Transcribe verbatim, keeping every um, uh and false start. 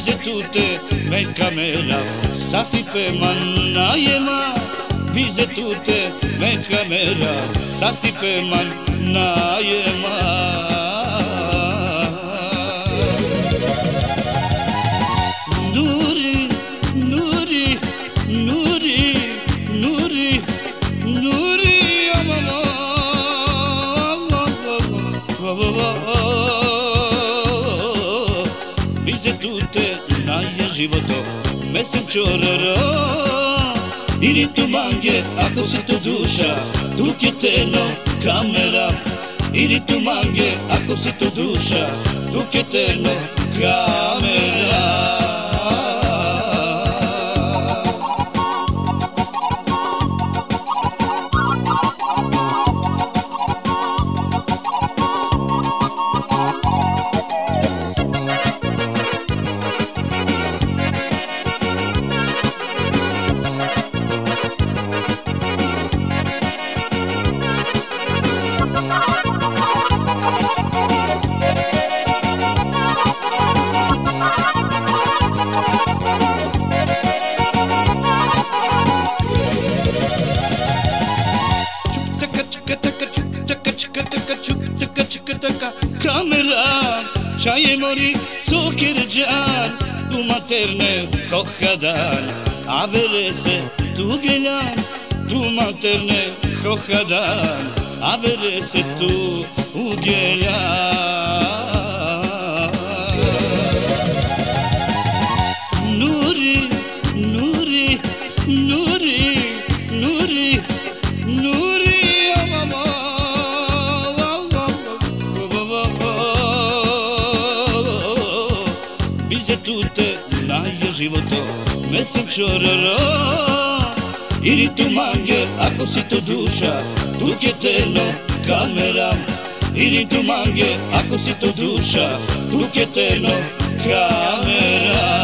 Bizetute me kamera sastipe manajema. Bizetute me kamera sastipe manajema. Nuri, Nuri, Nuri, Nuri, Nuri, mama. Bizetute na je životo, mesem čororo. Ili tu mange, ako si to duša, dok je teno kamera. Ili tu mange, ako si to duša, dok je teno kamera. Kamera, čaje mori, sokir džan, u materne hohadan, a vere se tu geljan, tu materne hohadan, a vere se tu ugeljan. Nuri, Nuri, Nuri, Nuri, Nuri, mama. Bizetute na je životo, mesem čororo. Ili tu mange, ako si to duša, dok je teno kamera. Ili tu mange, ako si to duša, dok je teno kamera.